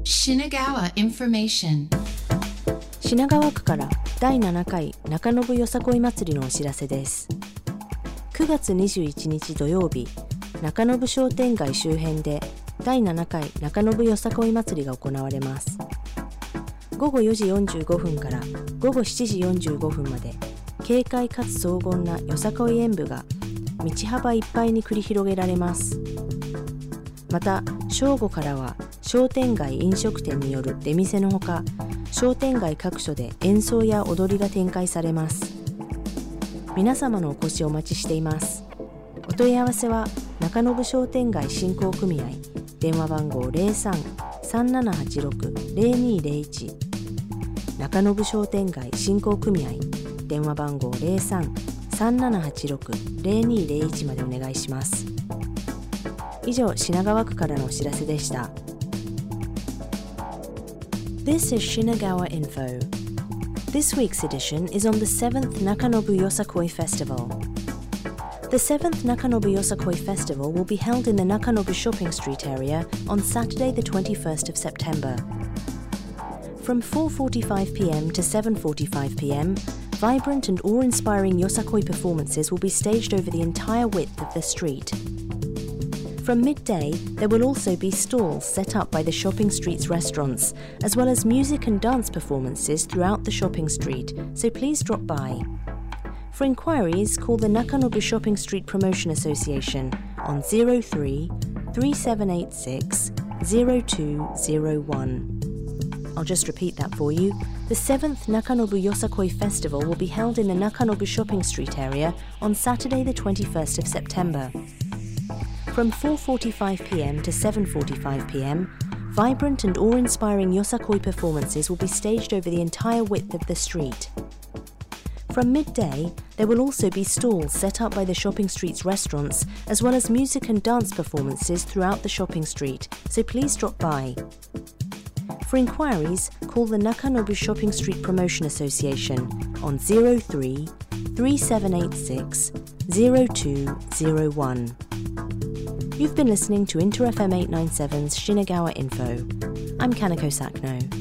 Shinagawa Information 品川区から第7回中延よさこい祭りのお知らせです。9月21日土曜日、中延商店街周辺で第7回中延よさこい祭りが行われます。午後4時45分から午後7時45分まで、軽快かつ荘厳なよさこい演舞が道幅いっぱいに繰り広げられます。また、正午からは商店街飲食店による出店のほか、商店街各所で演奏や踊りが展開されます。皆様のお越しをお待ちしています。お問い合わせは中延商店街振興組合、電話番号 03-3786-0201 中延商店街振興組合、電話番号 03-3786-0201 までお願いします。以上、品川区からのお知らせでした。This is Shinagawa Info. This week's edition is on the 7th Nakanobu Yosakoi Festival. The 7th Nakanobu Yosakoi Festival will be held in the Nakanobu Shopping Street area on Saturday the 21st of September. From 4:45 p.m. to 7:45 p.m, vibrant and awe-inspiring Yosakoi performances will be staged over the entire width of the street. From midday, there will also be stalls set up by the shopping street's restaurants, as well as music and dance performances throughout the shopping street, so please drop by. For inquiries, call the Nakanobu Shopping Street Promotion Association on 03-3786-0201. I'll just repeat that for you. The 7th Nakanobu Yosakoi Festival will be held in the Nakanobu Shopping Street area on Saturday the 21st of September. From 4:45 p.m. to 7:45 p.m, vibrant and awe-inspiring Yosakoi performances will be staged over the entire width of the street. From midday, there will also be stalls set up by the shopping street's restaurants, as well as music and dance performances throughout the shopping street, so please drop by. For inquiries, call the Nakanobu Shopping Street Promotion Association on 03-3786-0201. You've been listening to Inter FM 897's Shinagawa Info. I'm Kanako Sakno.